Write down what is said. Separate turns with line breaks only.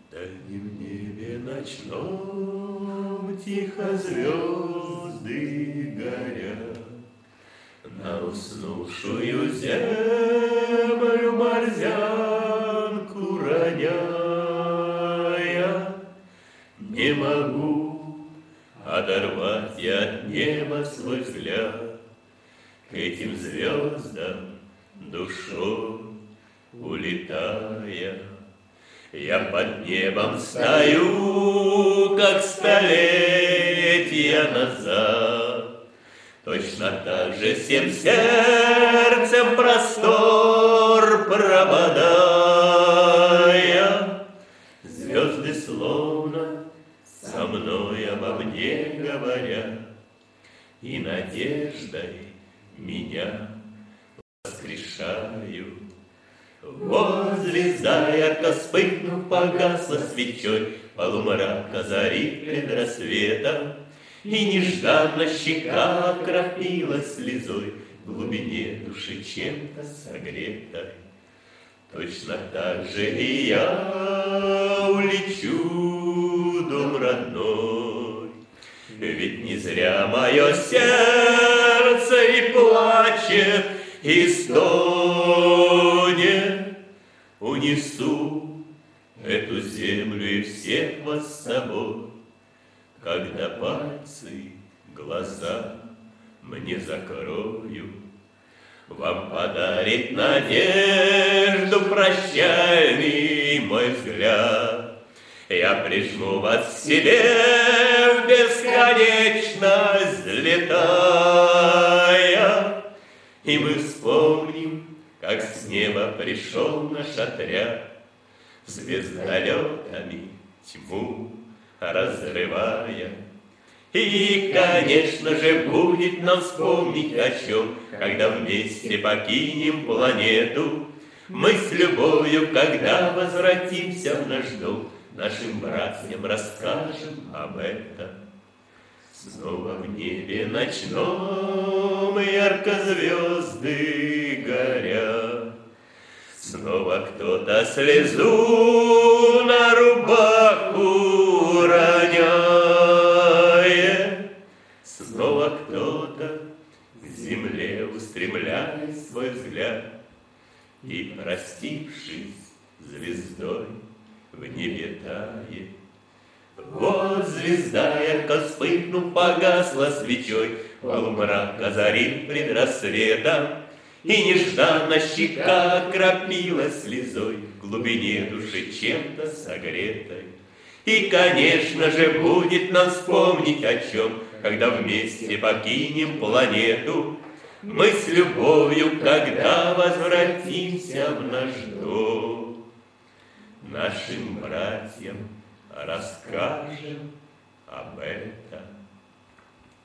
дальнем небе ночном тихо звезды горят, на уснувшую землю морзянку роняя. Не могу оторвать я от неба свой взгляд, к этим звездам душой улетая. Я под небом стою, как столетия назад, точно так же всем сердцем простор прободая. Звезды словно со мной обо мне говорят, и надеждой меня воскрешают. Вот звезда, ярко вспыхнув, погасла свечой, полумрак озарит пред рассветом, и нежданно щека окропилась слезой в глубине души чем-то согретой. Точно так же и я улечу, дом родной, ведь не зря мое сердце и плачет, и стонет. Унесу эту землю и всех вас с собой, когда пальцы, глаза мне закрою. Вам подарит надежду прощальный мой взгляд. Я прижму вас к себе в бесконечность взлетая, и мы вспомним, как с неба пришел наш отряд, звездолетами тьму разрывая. И, конечно же, будет нам вспомнить о чем, когда вместе покинем планету. Мы с любовью, когда возвратимся в наш дом, нашим братьям расскажем об этом. Снова в небе ночном ярко звезды горят, снова кто-то слезу на рубаху роняет, снова кто-то к земле устремляет свой взгляд, и, простившись звездой, в небе тает. Вот звезда, ярко вспыхнув, погасла свечой, полумрак озарит пред рассветом, и нежданно щека окропилась слезой в глубине души чем-то согретой. И, конечно же, будет нам вспомнить о чем, когда вместе покинем планету. Мы с любовью, когда возвратимся в наш дом, нашим братьям расскажем об этом.